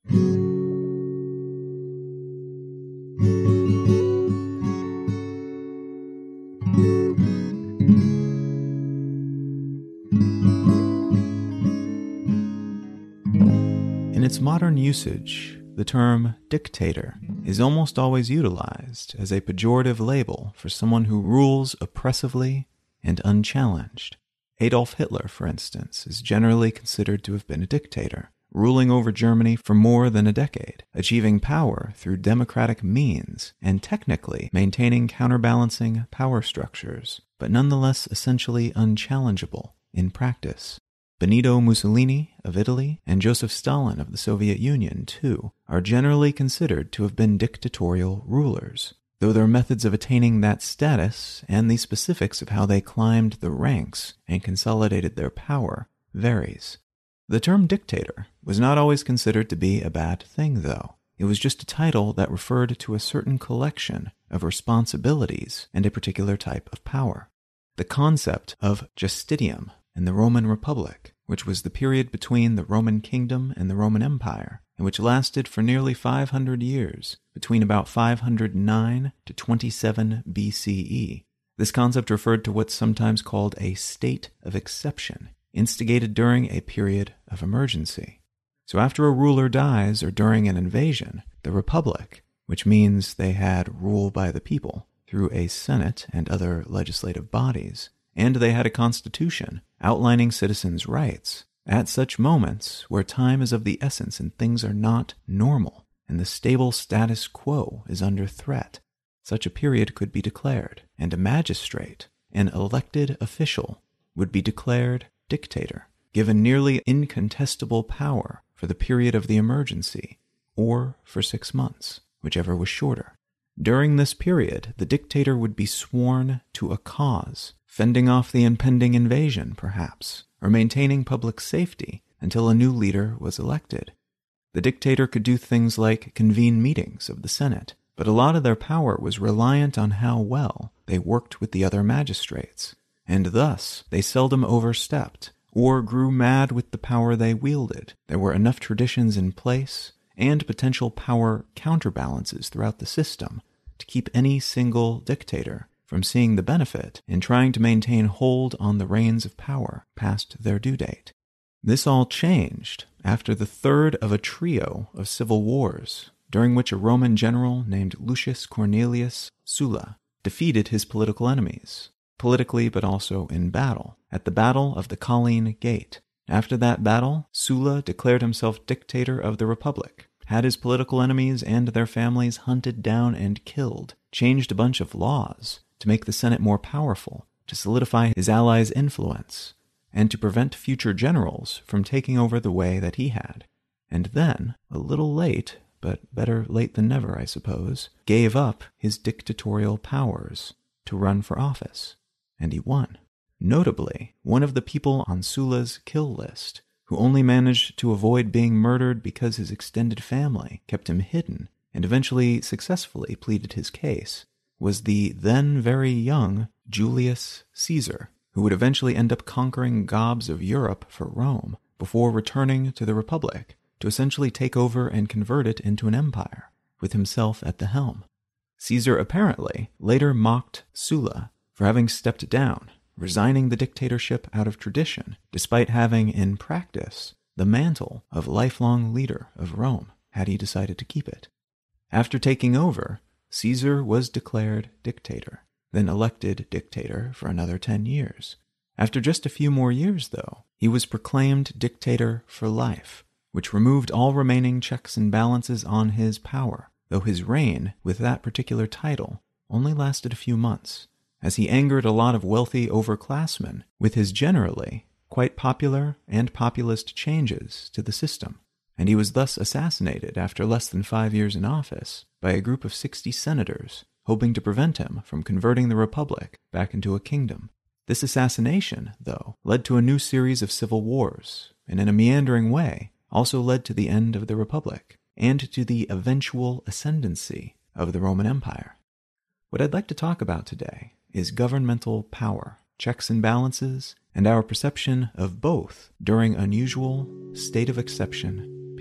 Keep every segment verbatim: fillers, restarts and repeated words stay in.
In its modern usage, the term dictator is almost always utilized as a pejorative label for someone who rules oppressively and unchallenged. Adolf Hitler, for instance, is generally considered to have been a dictator, ruling over Germany for more than a decade, achieving power through democratic means and technically maintaining counterbalancing power structures, but nonetheless essentially unchallengeable in practice. Benito Mussolini of Italy and Joseph Stalin of the Soviet Union, too, are generally considered to have been dictatorial rulers, though their methods of attaining that status and the specifics of how they climbed the ranks and consolidated their power varies. The term dictator was not always considered to be a bad thing, though. It was just a title that referred to a certain collection of responsibilities and a particular type of power. The concept of justitium in the Roman Republic, which was the period between the Roman Kingdom and the Roman Empire, and which lasted for nearly five hundred years, between about five hundred nine to twenty-seven B C E. This concept referred to what's sometimes called a state of exception, instigated during a period of emergency. So after a ruler dies or during an invasion, the Republic, which means they had rule by the people through a Senate and other legislative bodies, and they had a constitution outlining citizens' rights, at such moments where time is of the essence and things are not normal, and the stable status quo is under threat, such a period could be declared, and a magistrate, an elected official, would be declared dictator, given nearly incontestable power for the period of the emergency, or for six months, whichever was shorter. During this period, the dictator would be sworn to a cause, fending off the impending invasion, perhaps, or maintaining public safety until a new leader was elected. The dictator could do things like convene meetings of the Senate, but a lot of their power was reliant on how well they worked with the other magistrates, and thus they seldom overstepped or grew mad with the power they wielded. There were enough traditions in place and potential power counterbalances throughout the system to keep any single dictator from seeing the benefit in trying to maintain hold on the reins of power past their due date. This all changed after the third of a trio of civil wars, during which a Roman general named Lucius Cornelius Sulla defeated his political enemies, politically but also in battle, at the Battle of the Colline Gate. After that battle, Sulla declared himself dictator of the Republic, had his political enemies and their families hunted down and killed, changed a bunch of laws to make the Senate more powerful, to solidify his allies' influence, and to prevent future generals from taking over the way that he had. And then, a little late, but better late than never, I suppose, gave up his dictatorial powers to run for office. And he won. Notably, one of the people on Sulla's kill list, who only managed to avoid being murdered because his extended family kept him hidden and eventually successfully pleaded his case, was the then very young Julius Caesar, who would eventually end up conquering gobs of Europe for Rome before returning to the Republic to essentially take over and convert it into an empire, with himself at the helm. Caesar apparently later mocked Sulla for having stepped down, resigning the dictatorship out of tradition, despite having, in practice, the mantle of lifelong leader of Rome, had he decided to keep it. After taking over, Caesar was declared dictator, then elected dictator for another ten years. After just a few more years, though, he was proclaimed dictator for life, which removed all remaining checks and balances on his power, though his reign with that particular title only lasted a few months, as he angered a lot of wealthy overclassmen with his generally quite popular and populist changes to the system, and he was thus assassinated after less than five years in office by a group of sixty senators, hoping to prevent him from converting the Republic back into a kingdom. This assassination, though, led to a new series of civil wars, and in a meandering way also led to the end of the Republic, and to the eventual ascendancy of the Roman Empire. What I'd like to talk about today is governmental power, checks and balances, and our perception of both during unusual state of exception periods.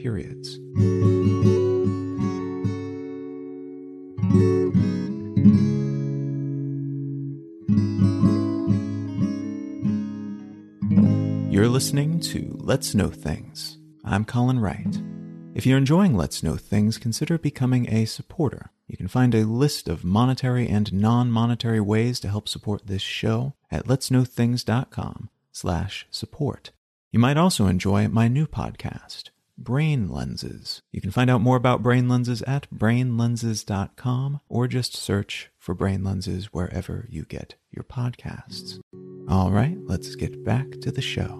periods. You're listening to Let's Know Things. I'm Colin Wright. If you're enjoying Let's Know Things, consider becoming a supporter. You can find a list of monetary and non-monetary ways to help support this show at letsknowthings.com slash support. You might also enjoy my new podcast, Brain Lenses. You can find out more about Brain Lenses at brain lenses dot com or just search for Brain Lenses wherever you get your podcasts. All right, let's get back to the show.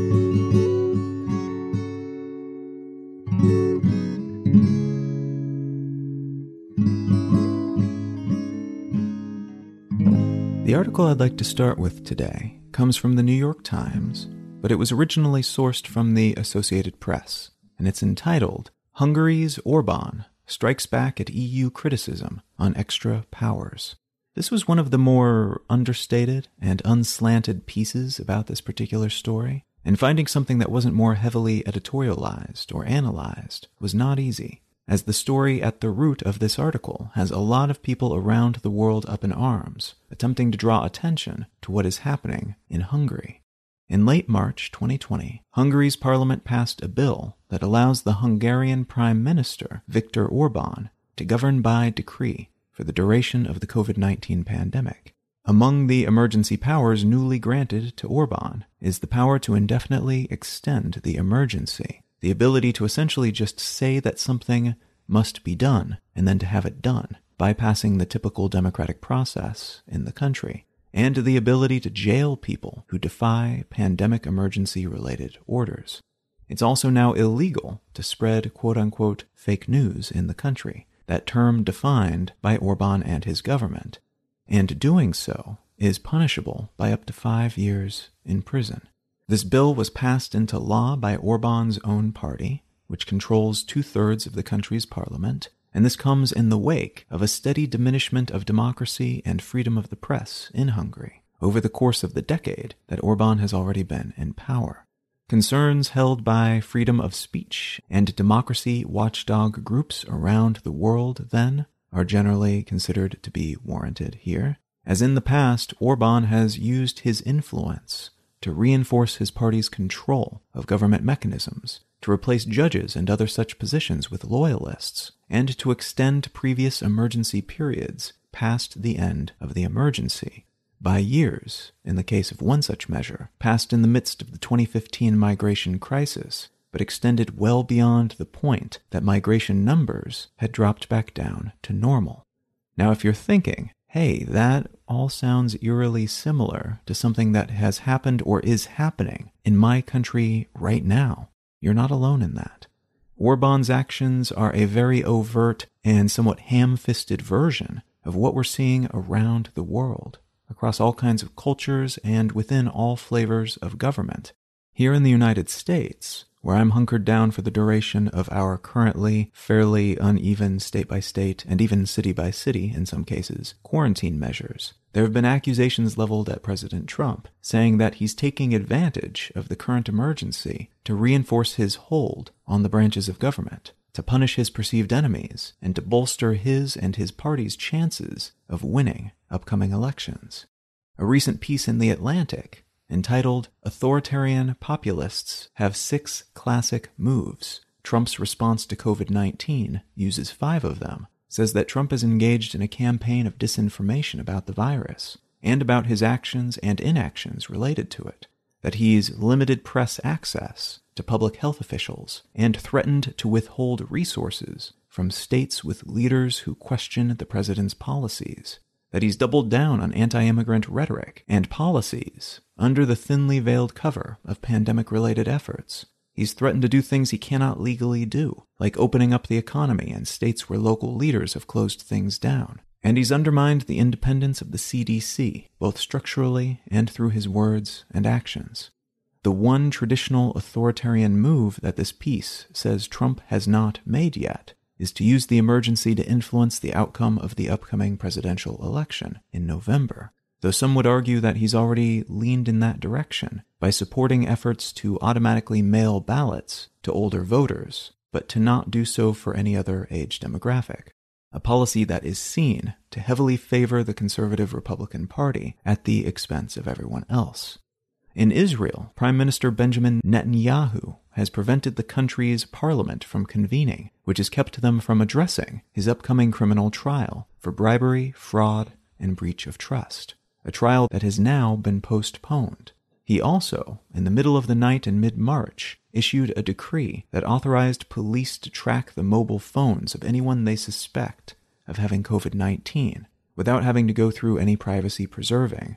The article I'd like to start with today comes from the New York Times, but it was originally sourced from the Associated Press, and it's entitled, Hungary's Orbán Strikes Back at E U Criticism on Extra Powers. This was one of the more understated and unslanted pieces about this particular story, and finding something that wasn't more heavily editorialized or analyzed was not easy, as the story at the root of this article has a lot of people around the world up in arms, attempting to draw attention to what is happening in Hungary. In late March twenty twenty, Hungary's parliament passed a bill that allows the Hungarian Prime Minister, Viktor Orbán, to govern by decree for the duration of the covid nineteen pandemic. Among the emergency powers newly granted to Orbán is the power to indefinitely extend the emergency, the ability to essentially just say that something must be done and then to have it done, bypassing the typical democratic process in the country, and the ability to jail people who defy pandemic emergency-related orders. It's also now illegal to spread quote-unquote fake news in the country, that term defined by Orbán and his government, and doing so is punishable by up to five years in prison. This bill was passed into law by Orbán's own party, which controls two-thirds of the country's parliament, and this comes in the wake of a steady diminishment of democracy and freedom of the press in Hungary over the course of the decade that Orbán has already been in power. Concerns held by freedom of speech and democracy watchdog groups around the world, then, are generally considered to be warranted here, as in the past, Orbán has used his influence to reinforce his party's control of government mechanisms, to replace judges and other such positions with loyalists, and to extend previous emergency periods past the end of the emergency, by years, in the case of one such measure, passed in the midst of the twenty fifteen migration crisis, but extended well beyond the point that migration numbers had dropped back down to normal. Now, if you're thinking, hey, that all sounds eerily similar to something that has happened or is happening in my country right now, you're not alone in that. Orbán's actions are a very overt and somewhat ham-fisted version of what we're seeing around the world, across all kinds of cultures and within all flavors of government. Here in the United States, where I'm hunkered down for the duration of our currently fairly uneven state-by-state and even city-by-city, in some cases, quarantine measures, there have been accusations leveled at President Trump, saying that he's taking advantage of the current emergency to reinforce his hold on the branches of government, to punish his perceived enemies, and to bolster his and his party's chances of winning upcoming elections. A recent piece in The Atlantic, entitled Authoritarian Populists Have Six Classic Moves, Trump's Response to covid nineteen uses five of them, says that Trump is engaged in a campaign of disinformation about the virus, and about his actions and inactions related to it, that he's limited press access to public health officials, and threatened to withhold resources from states with leaders who question the president's policies, that he's doubled down on anti-immigrant rhetoric and policies under the thinly veiled cover of pandemic-related efforts. He's threatened to do things he cannot legally do, like opening up the economy in states where local leaders have closed things down. And he's undermined the independence of the C D C, both structurally and through his words and actions. The one traditional authoritarian move that this piece says Trump has not made yet is to use the emergency to influence the outcome of the upcoming presidential election in November, though some would argue that he's already leaned in that direction by supporting efforts to automatically mail ballots to older voters but to not do so for any other age demographic, a policy that is seen to heavily favor the conservative Republican Party at the expense of everyone else. In Israel, Prime Minister Benjamin Netanyahu has prevented the country's parliament from convening, which has kept them from addressing his upcoming criminal trial for bribery, fraud, and breach of trust, a trial that has now been postponed. He also, in the middle of the night in mid-March, issued a decree that authorized police to track the mobile phones of anyone they suspect of having covid nineteen, without having to go through any privacy-preserving,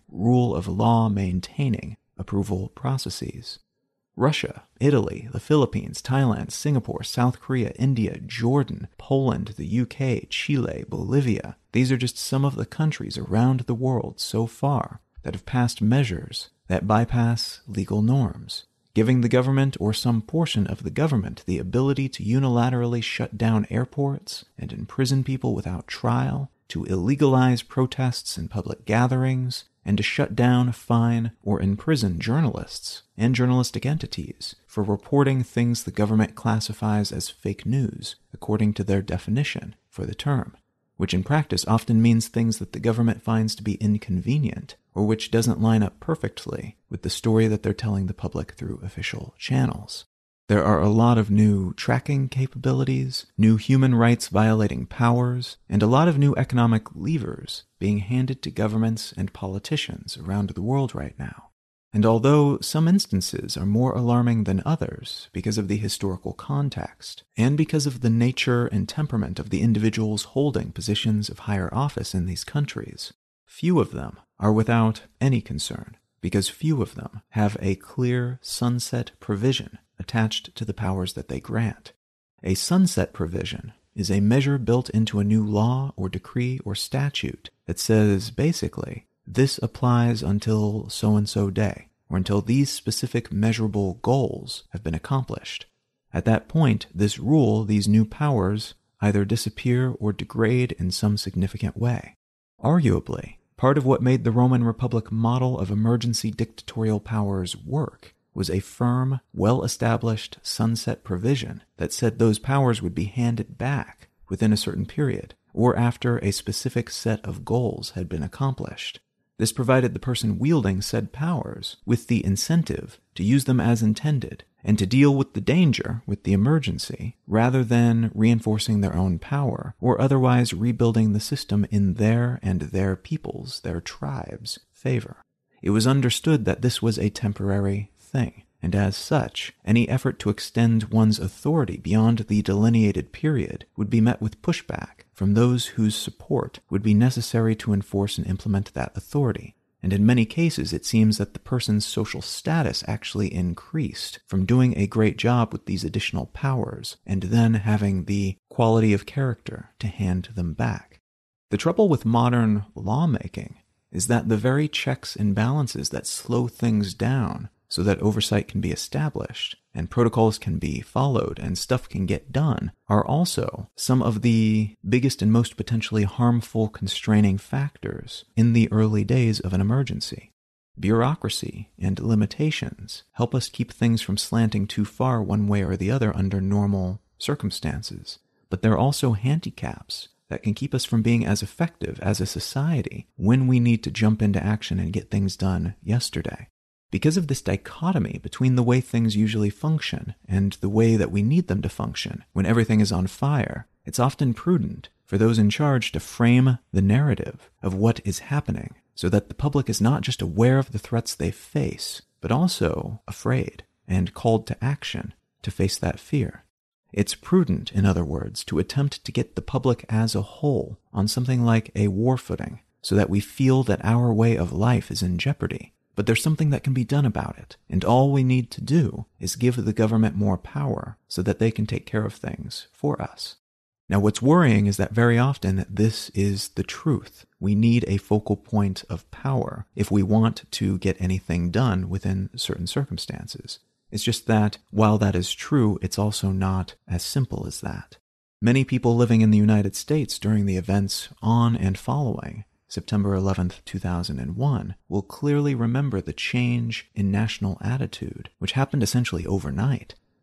rule-of-law-maintaining approval processes. Russia, Italy, the Philippines, Thailand, Singapore, South Korea, India, Jordan, Poland, the U K, Chile, Bolivia. These are just some of the countries around the world so far that have passed measures that bypass legal norms, giving the government or some portion of the government the ability to unilaterally shut down airports and imprison people without trial, to illegalize protests and public gatherings, and to shut down, fine, or imprison journalists and journalistic entities for reporting things the government classifies as fake news according to their definition for the term, which in practice often means things that the government finds to be inconvenient or which doesn't line up perfectly with the story that they're telling the public through official channels. There are a lot of new tracking capabilities, new human rights violating powers, and a lot of new economic levers being handed to governments and politicians around the world right now. And although some instances are more alarming than others because of the historical context, and because of the nature and temperament of the individuals holding positions of higher office in these countries, few of them are without any concern, because few of them have a clear sunset provision attached to the powers that they grant. A sunset provision is a measure built into a new law or decree or statute that says, basically, this applies until so-and-so day, or until these specific measurable goals have been accomplished. At that point, this rule, these new powers, either disappear or degrade in some significant way. Arguably, part of what made the Roman Republic model of emergency dictatorial powers work was a firm, well-established sunset provision that said those powers would be handed back within a certain period, or after a specific set of goals had been accomplished. This provided the person wielding said powers with the incentive to use them as intended, and to deal with the danger, with the emergency, rather than reinforcing their own power, or otherwise rebuilding the system in their and their people's, their tribes' favor. It was understood that this was a temporary thing, and as such, any effort to extend one's authority beyond the delineated period would be met with pushback from those whose support would be necessary to enforce and implement that authority. And in many cases, it seems that the person's social status actually increased from doing a great job with these additional powers, and then having the quality of character to hand them back. The trouble with modern lawmaking is that the very checks and balances that slow things down so that oversight can be established, and protocols can be followed, and stuff can get done, are also some of the biggest and most potentially harmful constraining factors in the early days of an emergency. Bureaucracy and limitations help us keep things from slanting too far one way or the other under normal circumstances, but they're also handicaps that can keep us from being as effective as a society when we need to jump into action and get things done yesterday. Because of this dichotomy between the way things usually function and the way that we need them to function when everything is on fire, it's often prudent for those in charge to frame the narrative of what is happening so that the public is not just aware of the threats they face, but also afraid and called to action to face that fear. It's prudent, in other words, to attempt to get the public as a whole on something like a war footing so that we feel that our way of life is in jeopardy. But there's something that can be done about it, and all we need to do is give the government more power so that they can take care of things for us. Now, what's worrying is that very often this is the truth. We need a focal point of power if we want to get anything done within certain circumstances. It's just that, while that is true, it's also not as simple as that. Many people living in the United States during the events on and following September eleventh, two thousand one, will clearly remember the change in national attitude, which happened essentially overnight.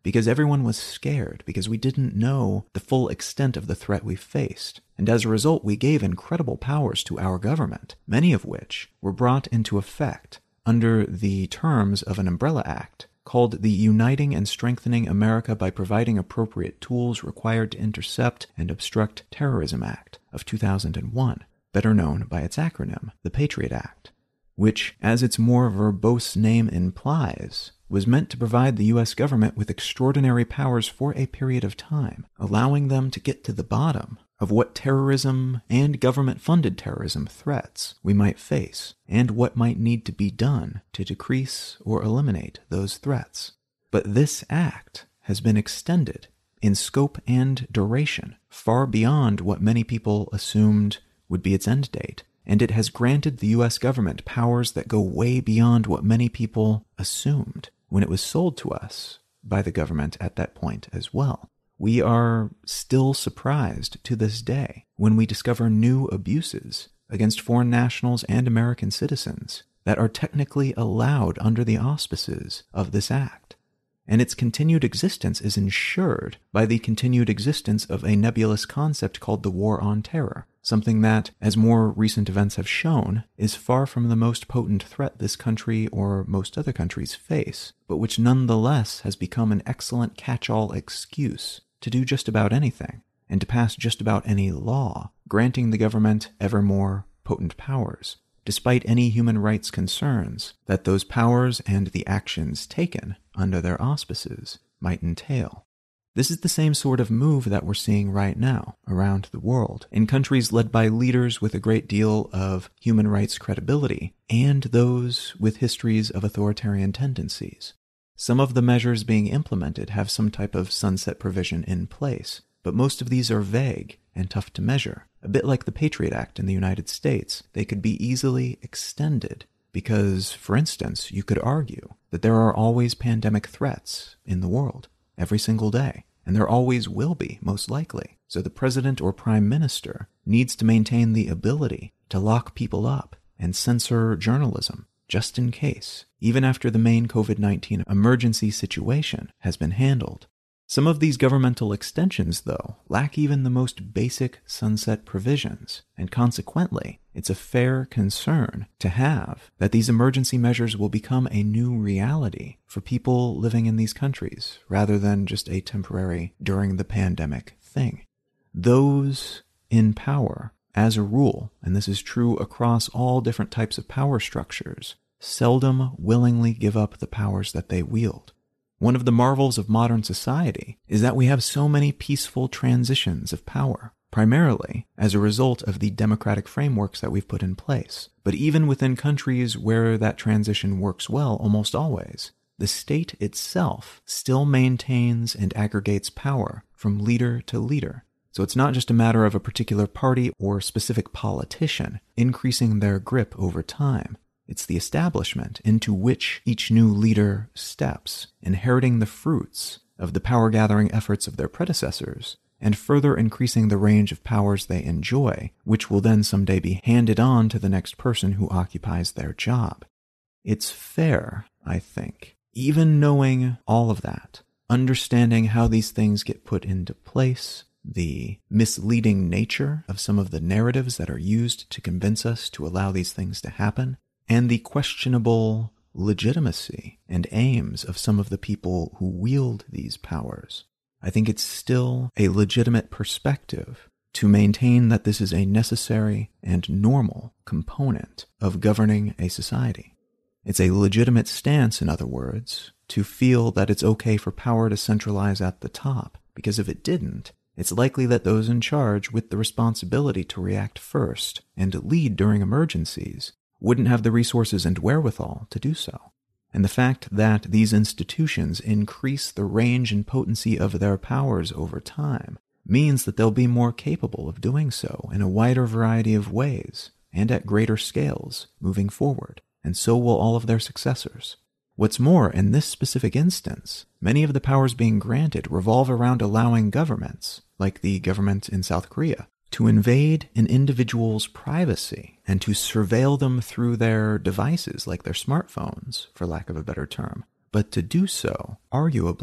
because everyone was scared, because we didn't know the full extent of the threat we faced. And as a result, we gave incredible powers to our government, many of which were brought into effect under the terms of an umbrella act called the Uniting and Strengthening America by Providing Appropriate Tools Required to Intercept and Obstruct Terrorism Act of two thousand one, better known by its acronym, the Patriot Act, which, as its more verbose name implies, was meant to provide the U S government with extraordinary powers for a period of time, allowing them to get to the bottom of what terrorism and government-funded terrorism threats we might face, and what might need to be done to decrease or eliminate those threats. But this act has been extended in scope and duration far beyond what many people assumed would be its end date, and it has granted the U S government powers that go way beyond what many people assumed when it was sold to us by the government at that point as well. We are still surprised to this day when we discover new abuses against foreign nationals and American citizens that are technically allowed under the auspices of this act. And its continued existence is ensured by the continued existence of a nebulous concept called the War on Terror, something that, as more recent events have shown, is far from the most potent threat this country or most other countries face, but which nonetheless has become an excellent catch-all excuse to do just about anything, and to pass just about any law, granting the government ever more potent powers, despite any human rights concerns that those powers and the actions taken under their auspices might entail. This is the same sort of move that we're seeing right now around the world, in countries led by leaders with a great deal of human rights credibility, and those with histories of authoritarian tendencies. Some of the measures being implemented have some type of sunset provision in place, but most of these are vague and tough to measure. A bit like the Patriot Act in the United States, they could be easily extended because, for instance, you could argue that there are always pandemic threats in the world, every single day, and there always will be, most likely. So the president or prime minister needs to maintain the ability to lock people up and censor journalism, just in case, even after the main COVID nineteen emergency situation has been handled. Some of these governmental extensions, though, lack even the most basic sunset provisions, and consequently, it's a fair concern to have that these emergency measures will become a new reality for people living in these countries, rather than just a temporary during the pandemic thing. Those in power, as a rule, and this is true across all different types of power structures, seldom willingly give up the powers that they wield. One of the marvels of modern society is that we have so many peaceful transitions of power, primarily as a result of the democratic frameworks that we've put in place. But even within countries where that transition works well almost always, the state itself still maintains and aggregates power from leader to leader. So it's not just a matter of a particular party or specific politician increasing their grip over time. It's the establishment into which each new leader steps, inheriting the fruits of the power-gathering efforts of their predecessors, and further increasing the range of powers they enjoy, which will then someday be handed on to the next person who occupies their job. It's fair, I think, even knowing all of that, understanding how these things get put into place, the misleading nature of some of the narratives that are used to convince us to allow these things to happen, and the questionable legitimacy and aims of some of the people who wield these powers. I think it's still a legitimate perspective to maintain that this is a necessary and normal component of governing a society. It's a legitimate stance, in other words, to feel that it's okay for power to centralize at the top, because if it didn't, it's likely that those in charge with the responsibility to react first and lead during emergencies wouldn't have the resources and wherewithal to do so. And the fact that these institutions increase the range and potency of their powers over time means that they'll be more capable of doing so in a wider variety of ways and at greater scales moving forward, and so will all of their successors. What's more, in this specific instance, many of the powers being granted revolve around allowing governments, like the government in South Korea, to invade an individual's privacy and to surveil them through their devices, like their smartphones, for lack of a better term, but to do so, arguably,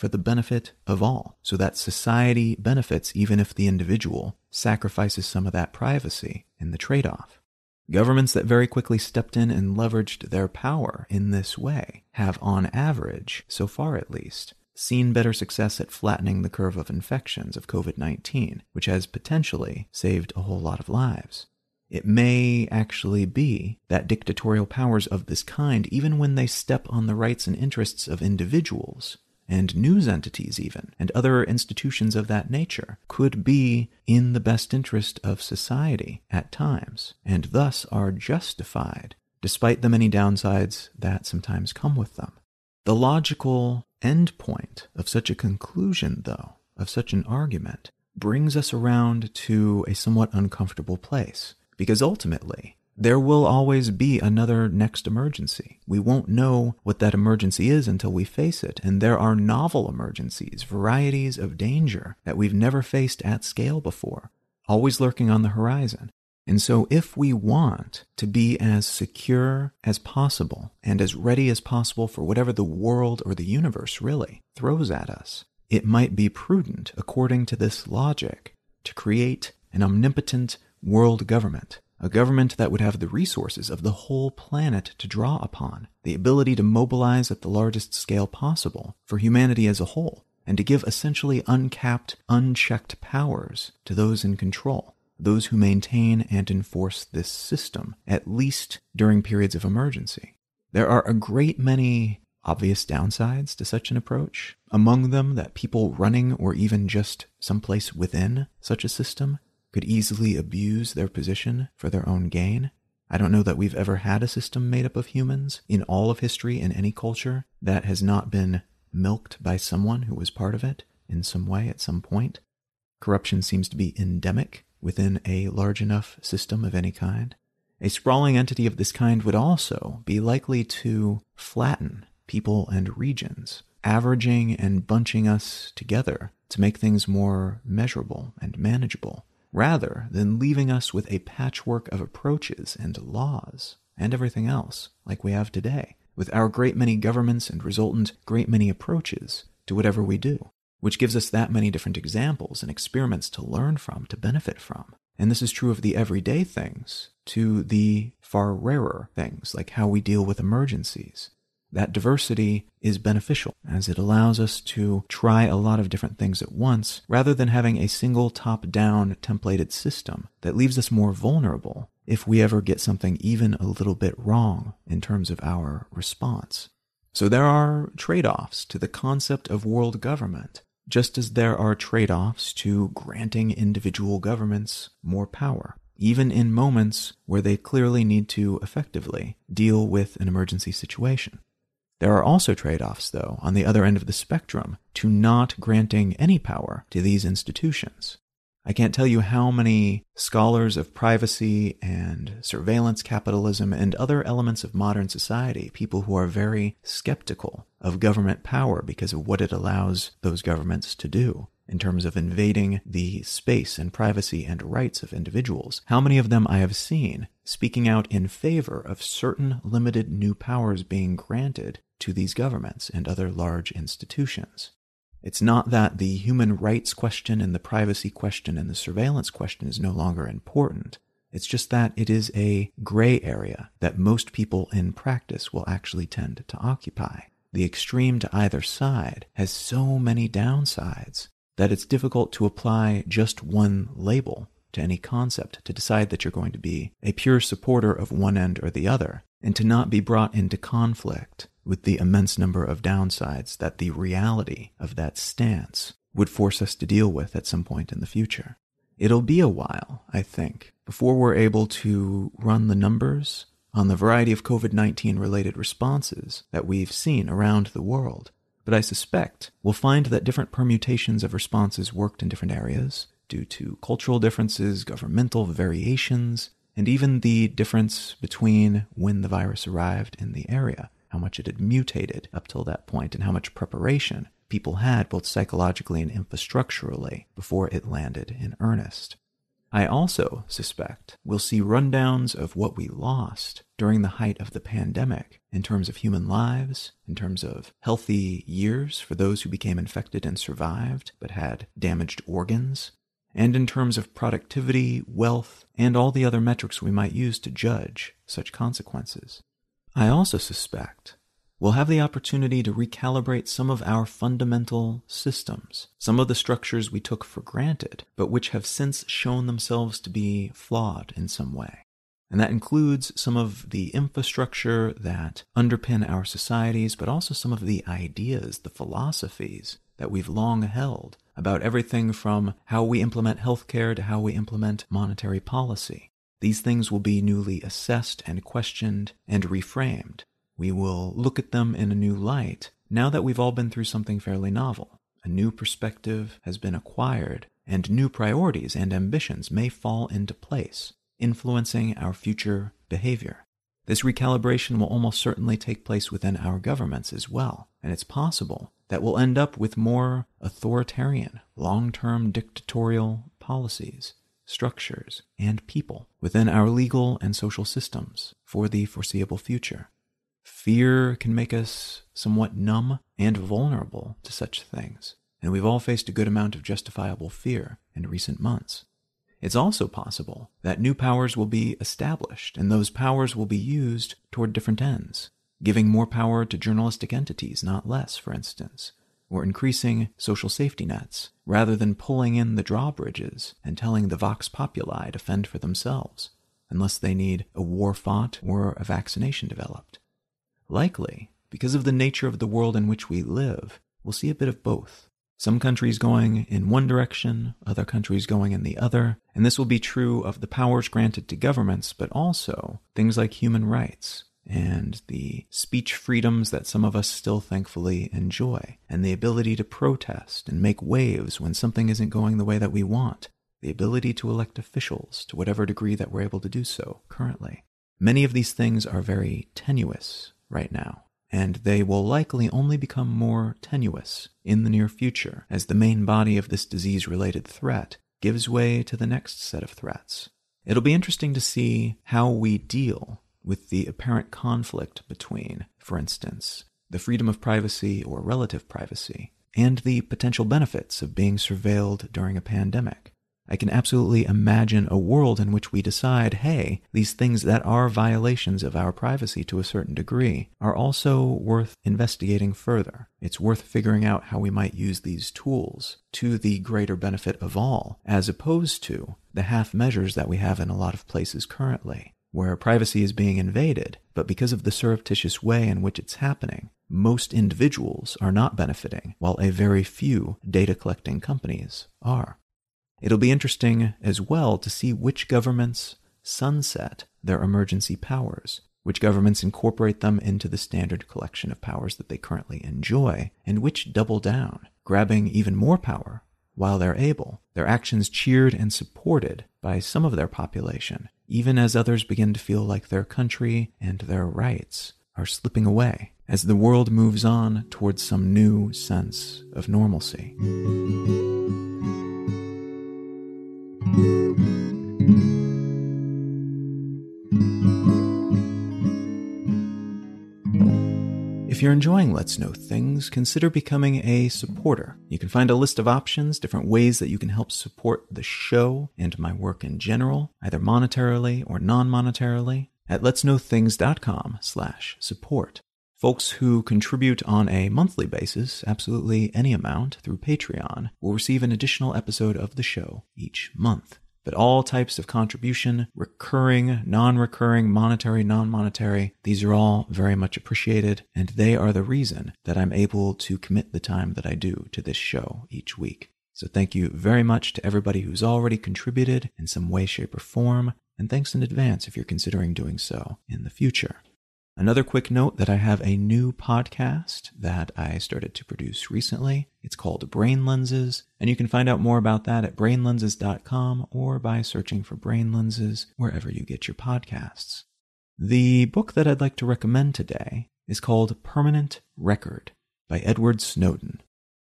for the benefit of all, so that society benefits even if the individual sacrifices some of that privacy in the trade-off. Governments that very quickly stepped in and leveraged their power in this way have, on average, so far at least, seen better success at flattening the curve of infections of covid nineteen, which has potentially saved a whole lot of lives. It may actually be that dictatorial powers of this kind, even when they step on the rights and interests of individuals, and news entities even, and other institutions of that nature, could be in the best interest of society at times, and thus are justified, despite the many downsides that sometimes come with them. The logical endpoint of such a conclusion, though, of such an argument, brings us around to a somewhat uncomfortable place. Because ultimately, there will always be another next emergency. We won't know what that emergency is until we face it, and there are novel emergencies, varieties of danger that we've never faced at scale before, always lurking on the horizon. And so if we want to be as secure as possible and as ready as possible for whatever the world or the universe really throws at us, it might be prudent, according to this logic, to create an omnipotent world government, a government that would have the resources of the whole planet to draw upon, the ability to mobilize at the largest scale possible for humanity as a whole, and to give essentially uncapped, unchecked powers to those in control, those who maintain and enforce this system, at least during periods of emergency. There are a great many obvious downsides to such an approach, among them that people running or even just someplace within such a system could easily abuse their position for their own gain. I don't know that we've ever had a system made up of humans in all of history in any culture that has not been milked by someone who was part of it in some way at some point. Corruption seems to be endemic within a large enough system of any kind. A sprawling entity of this kind would also be likely to flatten people and regions, averaging and bunching us together to make things more measurable and manageable, rather than leaving us with a patchwork of approaches and laws and everything else like we have today, with our great many governments and resultant great many approaches to whatever we do, which gives us that many different examples and experiments to learn from, to benefit from. And this is true of the everyday things to the far rarer things, like how we deal with emergencies. That diversity is beneficial, as it allows us to try a lot of different things at once, rather than having a single top-down templated system that leaves us more vulnerable if we ever get something even a little bit wrong in terms of our response. So there are trade-offs to the concept of world government, just as there are trade-offs to granting individual governments more power, even in moments where they clearly need to effectively deal with an emergency situation. There are also trade-offs, though, on the other end of the spectrum, to not granting any power to these institutions. I can't tell you how many scholars of privacy and surveillance capitalism and other elements of modern society, people who are very skeptical of government power because of what it allows those governments to do in terms of invading the space and privacy and rights of individuals, how many of them I have seen speaking out in favor of certain limited new powers being granted to these governments and other large institutions. It's not that the human rights question and the privacy question and the surveillance question is no longer important. It's just that it is a gray area that most people in practice will actually tend to occupy. The extreme to either side has so many downsides that it's difficult to apply just one label to any concept, to decide that you're going to be a pure supporter of one end or the other, and to not be brought into conflict with the immense number of downsides that the reality of that stance would force us to deal with at some point in the future. It'll be a while, I think, before we're able to run the numbers on the variety of covid nineteen related responses that we've seen around the world, but I suspect we'll find that different permutations of responses worked in different areas due to cultural differences, governmental variations, and even the difference between when the virus arrived in the area, how much it had mutated up till that point, and how much preparation people had both psychologically and infrastructurally before it landed in earnest. I also suspect we'll see rundowns of what we lost during the height of the pandemic in terms of human lives, in terms of healthy years for those who became infected and survived but had damaged organs, and in terms of productivity, wealth, and all the other metrics we might use to judge such consequences. I also suspect we'll have the opportunity to recalibrate some of our fundamental systems, some of the structures we took for granted, but which have since shown themselves to be flawed in some way. And that includes some of the infrastructure that underpin our societies, but also some of the ideas, the philosophies that we've long held about everything from how we implement healthcare to how we implement monetary policy. These things will be newly assessed and questioned and reframed. We will look at them in a new light now that we've all been through something fairly novel. A new perspective has been acquired, and new priorities and ambitions may fall into place, influencing our future behavior. This recalibration will almost certainly take place within our governments as well, and it's possible that we'll end up with more authoritarian, long-term dictatorial policies, structures, and people within our legal and social systems for the foreseeable future. Fear can make us somewhat numb and vulnerable to such things, and we've all faced a good amount of justifiable fear in recent months. It's also possible that new powers will be established, and those powers will be used toward different ends, giving more power to journalistic entities, not less, for instance, or increasing social safety nets, rather than pulling in the drawbridges and telling the vox populi to fend for themselves, unless they need a war fought or a vaccination developed. Likely, because of the nature of the world in which we live, we'll see a bit of both. Some countries going in one direction, other countries going in the other, and this will be true of the powers granted to governments, but also things like human rights, and the speech freedoms that some of us still thankfully enjoy, and the ability to protest and make waves when something isn't going the way that we want, the ability to elect officials to whatever degree that we're able to do so currently. Many of these things are very tenuous right now, and they will likely only become more tenuous in the near future as the main body of this disease-related threat gives way to the next set of threats. It'll be interesting to see how we deal with the apparent conflict between, for instance, the freedom of privacy or relative privacy, and the potential benefits of being surveilled during a pandemic. I can absolutely imagine a world in which we decide, hey, these things that are violations of our privacy to a certain degree are also worth investigating further. It's worth figuring out how we might use these tools to the greater benefit of all, as opposed to the half measures that we have in a lot of places currently, where privacy is being invaded, but because of the surreptitious way in which it's happening, most individuals are not benefiting, while a very few data-collecting companies are. It'll be interesting as well to see which governments sunset their emergency powers, which governments incorporate them into the standard collection of powers that they currently enjoy, and which double down, grabbing even more power while they're able, their actions cheered and supported by some of their population, even as others begin to feel like their country and their rights are slipping away as the world moves on towards some new sense of normalcy. If you're enjoying Let's Know Things, consider becoming a supporter. You can find a list of options, different ways that you can help support the show and my work in general, either monetarily or non-monetarily, at letsknowthings.com slash support. Folks who contribute on a monthly basis, absolutely any amount, through Patreon, will receive an additional episode of the show each month. But all types of contribution, recurring, non-recurring, monetary, non-monetary, these are all very much appreciated, and they are the reason that I'm able to commit the time that I do to this show each week. So thank you very much to everybody who's already contributed in some way, shape, or form, and thanks in advance if you're considering doing so in the future. Another quick note that I have a new podcast that I started to produce recently. It's called Brain Lenses, and you can find out more about that at brain lenses dot com or by searching for Brain Lenses wherever you get your podcasts. The book that I'd like to recommend today is called Permanent Record by Edward Snowden.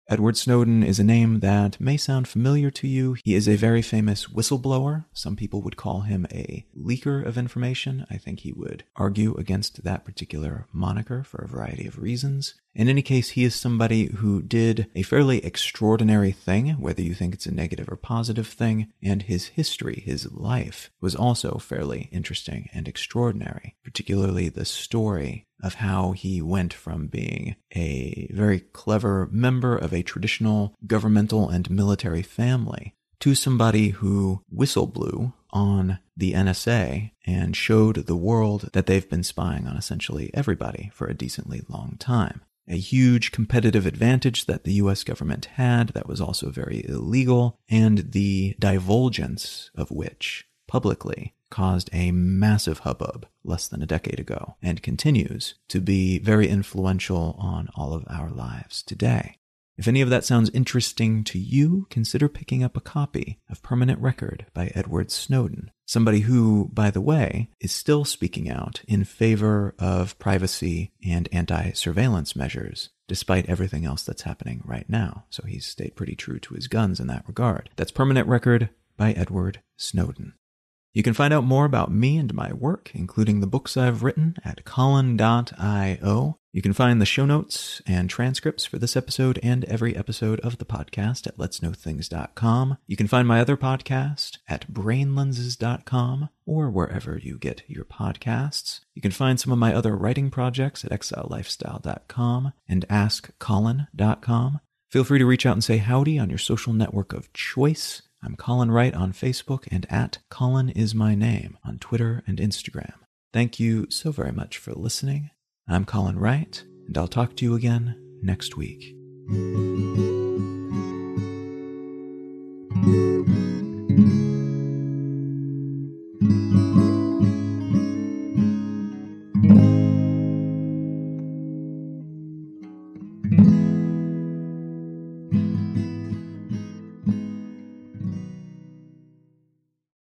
Edward Snowden is a name that may sound familiar to you. He is a very famous whistleblower. Some people would call him a leaker of information. I think he would argue against that particular moniker for a variety of reasons. In any case, he is somebody who did a fairly extraordinary thing, whether you think it's a negative or positive thing, and his history, his life, was also fairly interesting and extraordinary, particularly the story of how he went from being a very clever member of a traditional governmental and military family to somebody who whistleblew on the N S A and showed the world that they've been spying on essentially everybody for a decently long time. A huge competitive advantage that the U S government had that was also very illegal, and the divulgence of which publicly caused a massive hubbub less than a decade ago and continues to be very influential on all of our lives today. If any of that sounds interesting to you, consider picking up a copy of Permanent Record by Edward Snowden, somebody who, by the way, is still speaking out in favor of privacy and anti-surveillance measures, despite everything else that's happening right now. So he's stayed pretty true to his guns in that regard. That's Permanent Record by Edward Snowden. You can find out more about me and my work, including the books I've written, at Colin dot io. You can find the show notes and transcripts for this episode and every episode of the podcast at lets know things dot com. You can find my other podcast at brain lenses dot com or wherever you get your podcasts. You can find some of my other writing projects at exile lifestyle dot com and ask colin dot com. Feel free to reach out and say howdy on your social network of choice. I'm Colin Wright on Facebook and at Colin is my name on Twitter and Instagram. Thank you so very much for listening. I'm Colin Wright, and I'll talk to you again next week.